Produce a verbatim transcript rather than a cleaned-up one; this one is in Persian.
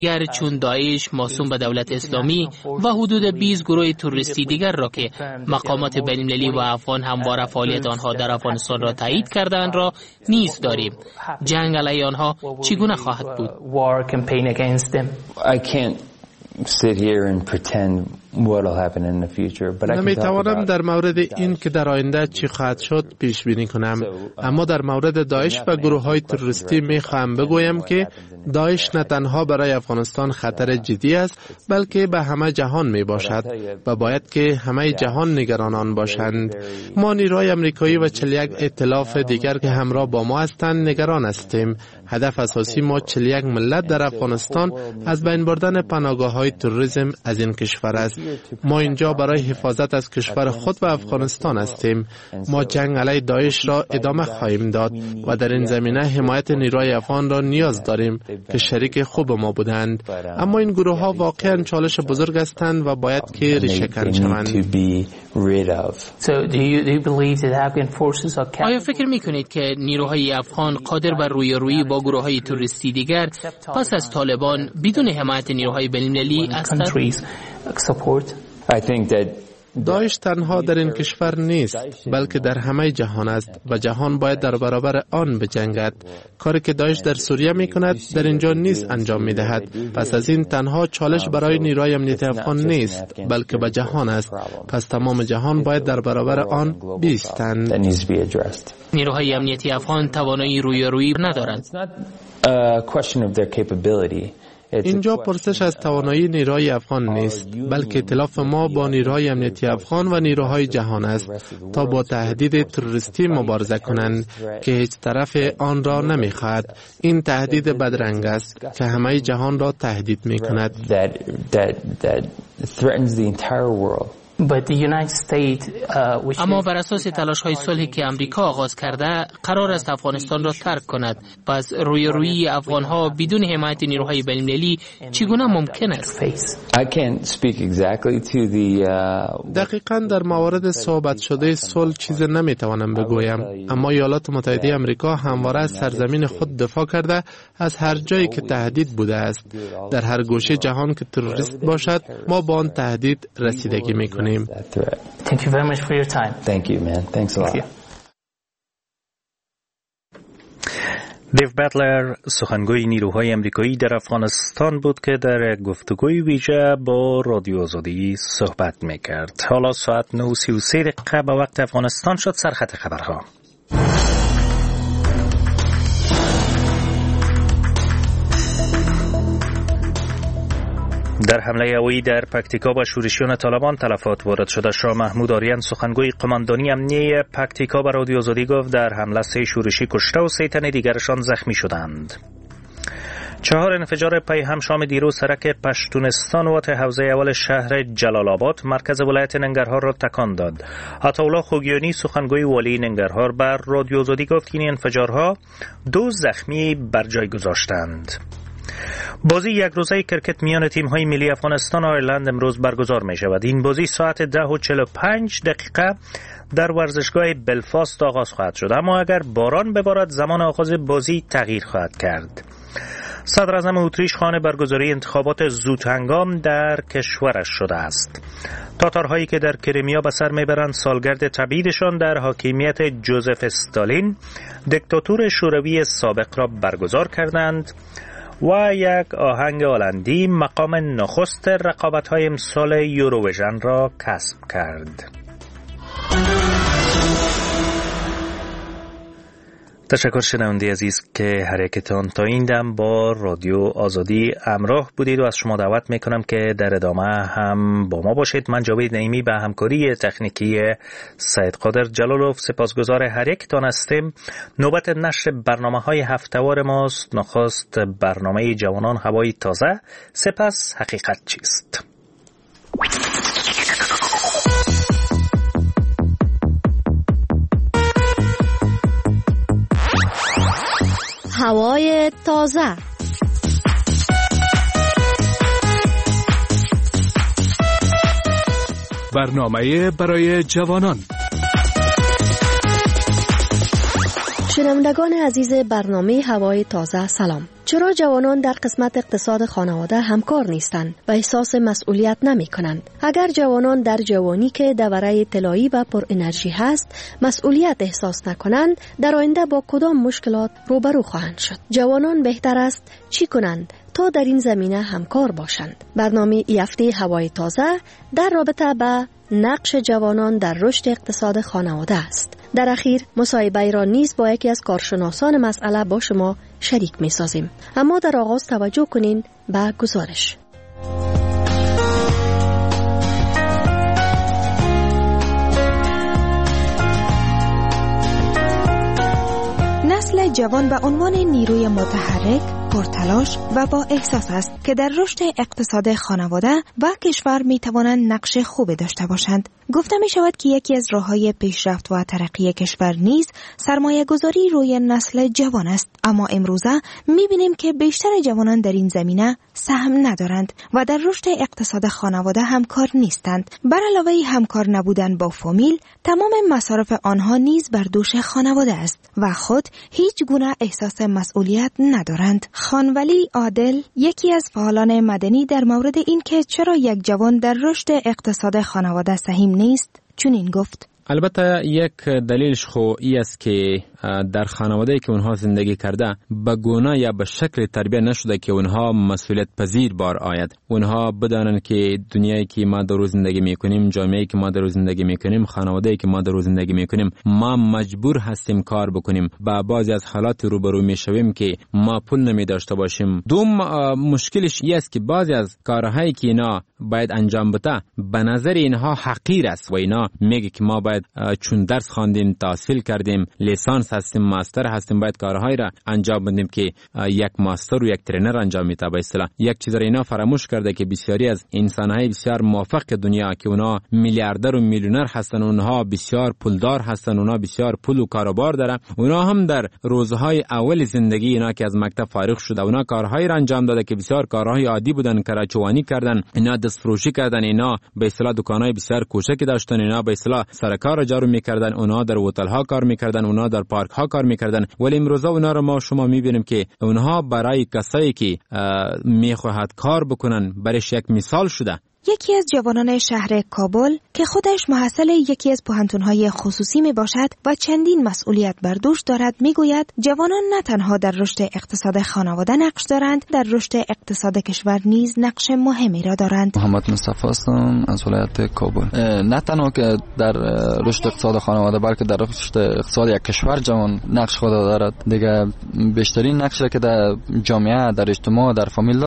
گر چون داعش، موسوم به دولت اسلامی و حدود بیست گروه تروریستی دیگر را که مقامات بین‌المللی و افغان همواره فعالیت آنها در افغانستان را تایید کردند را نیز داریم. جنگ علیه آنها چگونه خواهد بود؟ نمیتوانم در مورد این که در آینده چی خواهد شد پیش بینی کنم، اما در مورد داعش و گروه های تروریستی می خواهم بگویم که داعش نه تنها برای افغانستان خطر جدی است بلکه به همه جهان می باشد و باید که همه جهان نگران آن باشند. ما نیروهای امریکایی و چهل و یک ائتلاف دیگر که همراه با ما هستند نگران هستیم. هدف اساسی ما چهل و یک ملت در افغانستان از بین بردن پناهگاه های تروریسم از این کشور است. ما اینجا برای حفاظت از کشور خود و افغانستان هستیم. ما جنگ علیه داعش را ادامه خواهیم داد و در این زمینه حمایت نیروهای افغان را نیاز داریم که شریک خوب ما بودند. اما این گروه ها واقعا چالش بزرگ هستند و باید که ریشه کن شوند. آیا فکر میکنید که نیروهای افغان قادر بر رویارویی با گروه های تروریستی دیگر پس از طالبان بدون حمایت نیروهای بین‌المللی هستند؟ داعش تنها در این کشور نیست بلکه در همه جهان است و جهان باید در برابر آن بجنگد. کاری که داعش در سوریه می کند در اینجا نیست انجام می دهد. پس از این تنها چالش برای نیروی امنیتی افغان نیست بلکه به جهان است. پس تمام جهان باید در برابر آن بایستند. نیروهای امنیتی افغان توانایی رویارویی ندارند. اینجا پرسش از توانایی نیروهای افغان نیست بلکه ائتلاف ما با نیروهای امنیتی افغان و نیروهای جهان است تا با تهدید تروریستی مبارزه کنند که هیچ طرف آن را نمیخواهد. این تهدید بدرنگ است که همه جهان را تهدید میکند. اما بر اساس تلاش های صلحی که امریکا آغاز کرده قرار است افغانستان را ترک کند. پس رویارویی افغان ها بدون حمایت نیروهای بین‌المللی چگونه ممکن است؟ دقیقاً در موارد صحبت شده صلح چیز نمیتوانم بگویم، اما ایالات متحده امریکا همواره از سرزمین خود دفاع کرده از هر جایی که تهدید بوده است. در هر گوشه جهان که تروریست باشد ما با آن تهدید رسیدگی میکنیم. Thank you very much for your time. Thank you, man. Thanks a lot. دیو باتلر سخنگوی نیروهای امریکایی در افغانستان بود که در گفتگوی ویژه با رادیو آزادی صحبت میکرد. حالا ساعت نه و سی و سه دقیقه به وقت افغانستان شد. سرخط خبرها. در حمله هوایی در پکتیکا با شورشیان طالبان تلفات وارد شده. شاه محمود آریان سخنگوی قماندانی امنیه پکتیکا به رادیو آزادی گفت در حمله سه شورشی کشته و سه تن دیگرشان زخمی شدند. چهار انفجار پی هم شام دیروز سرک پشتونستان و حوزه اول شهر جلال آباد مرکز ولایت ننگرهار را تکان داد. عطاالله خوگیانی سخنگوی والی ننگرهار بر رادیو آزادی گفت که این انفجارها دو زخمی بر جای گذاشتند. بازی یک روزه کرکت میان تیم‌های ملی افغانستان و آیرلند امروز برگزار می شود. این بازی ساعت ده و چهل و پنج دقیقه در ورزشگاه بلفاست آغاز خواهد شد، اما اگر باران ببارد زمان آغاز بازی تغییر خواهد کرد. صدر اعظم اتریش خواهان برگزاری انتخابات زودهنگام در کشورش شده است. تاتارهایی که در کریمیا به سر میبرند سالگرد تبعیدشان در حاکمیت جوزف استالین دیکتاتور شوروی سابق را برگزار کردند و یک آهنگ هلندی مقام نخست رقابت‌های امسال یوروویژن را کسب کرد. تشکر شنونده عزیز که هر یکتان تا این دم با رادیو آزادی همراه بودید و از شما دعوت میکنم که در ادامه هم با ما باشید. من جاوید نعیمی به همکاری تکنیکی سید قادر جلالوف سپاسگزار هر یکتان هستیم. نوبت نشر برنامه‌های هفته‌وار ماست. نخست برنامه جوانان هوای تازه، سپس حقیقت چیست. هوای تازه. برنامه برای جوانان. شنوندگان عزیز برنامه هوای تازه سلام. چرا جوانان در قسمت اقتصاد خانواده همکار نیستند و احساس مسئولیت نمی کنند؟ اگر جوانان در جوانی که دوره طلایی و پر انرژی هست مسئولیت احساس نکنند، در آینده با کدام مشکلات روبرو خواهند شد؟ جوانان بهتر است چی کنند تا در این زمینه همکار باشند؟ برنامه ای هفته هوای تازه در رابطه با نقش جوانان در رشد اقتصاد خانواده است. در اخیر مصاحبه را نیز با یکی از کارشناسان مسئله با شما شریک می سازیم. اما در آغاز توجه کنین به گزارش. نسل جوان به عنوان نیروی متحرک، پرتلاش و با احساس است که در رشد اقتصاد خانواده و کشور می توانند نقش خوبی داشته باشند. گفته می شود که یکی از راه‌های پیشرفت و ترقی کشور نیز سرمایه گذاری روی نسل جوان است. اما امروزه می بینیم که بیشتر جوانان در این زمینه سهم ندارند و در رشد اقتصاد خانواده همکار نیستند. بر علاوه همکار نبودن با فامیل، تمام مصارف آنها نیز بر دوش خانواده است و خود هیچ گونه احساس مسئولیت ندارند. خانولی عادل، یکی از فعالان مدنی، در مورد این که چرا یک جوان در رشد اقتصاد خانواده سهیم نیست چنین گفت: البته یک دلیلش خو ای است که در خانواده‌ای که اونها زندگی کرده به گونه یا به شکل تربیت نشده که اونها مسئولیت پذیر بار آید. اونها بدانن که دنیایی که ما در زندگی میکنیم، جامعه‌ای که ما در زندگی میکنیم، خانواده‌ای که ما در زندگی میکنیم، ما مجبور هستیم کار بکنیم. با بعضی از حالات روبرو میشویم که ما پول نمی داشته باشیم. دوم مشکلش این است که بعضی از کارهایی که اینا باید انجام بده به نظر اینها حقیر است و اینا میگه که ما باید چون درس خواندیم، تحصیل کردیم، لیسانس هستیم، ماستر هستیم، باید کارهایی را انجام بدیم که یک ماستر و یک ترینر انجام میده. به اصطلاح یک چیز را اینا فراموش کرده که بسیاری از انسان‌های بسیار موفق دنیا که اونا میلیاردر و میلیونر هستن، اونها بسیار پولدار هستن، اونها بسیار پول و کاروبار دارن، اونها هم در روزهای اول زندگی اینا که از مکتب فارغ شده اونا کارهایی را انجام داده که بسیار کارهای عادی بودن، کراچوانی کردن، اینا دستفروشی کردن، اینا به اصطلاح دکانای بسیار کوچکی داشتن، اینا به اصطلاح سرکار را جارو میکردن، اونها در هتل ها کار میکردن، اونها در پارک ها کار میکردن. ولی امروزه اونا رو ما شما میبینیم که اونها برای کسایی که میخواهد کار بکنن برایش یک مثال شده. یکی از جوانان شهر کابل که خودش محصل یکی از پوهنتون‌های خصوصی می باشد و چندین مسئولیت بر دوش دارد میگوید جوانان نه تنها در رشد اقتصاد خانواده نقش دارند، در رشد اقتصاد کشور نیز نقش مهمی را دارند. محمد مصطفی هستم از ولایت کابل. نه تنها که در رشد اقتصاد خانواده بلکه در رشد اقتصاد یک کشور جوان نقش خود دارد. دیگه بیشترین نقشی که در جامعه، در اجتماع، در فامیل